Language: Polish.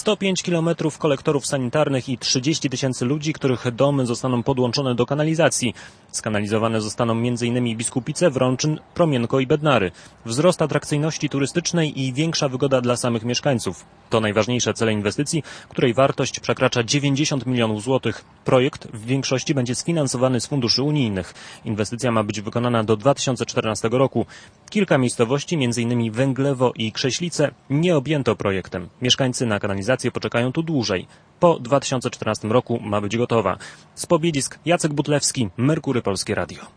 105 kilometrów kolektorów sanitarnych i 30 tysięcy ludzi, których domy zostaną podłączone do kanalizacji. Skanalizowane zostaną m.in. Biskupice, Wrączyn, Promienko i Bednary. Wzrost atrakcyjności turystycznej i większa wygoda dla samych mieszkańców. To najważniejsze cele inwestycji, której wartość przekracza 90 milionów złotych. Projekt w większości będzie sfinansowany z funduszy unijnych. Inwestycja ma być wykonana do 2014 roku. Kilka miejscowości, m.in. Węglewo i Krześlice, nie objęto projektem. Mieszkańcy na kanalizację poczekają tu dłużej. Po 2014 roku ma być gotowa. Z Pobiedzisk Jacek Butlewski, Merkury Polskie Radio.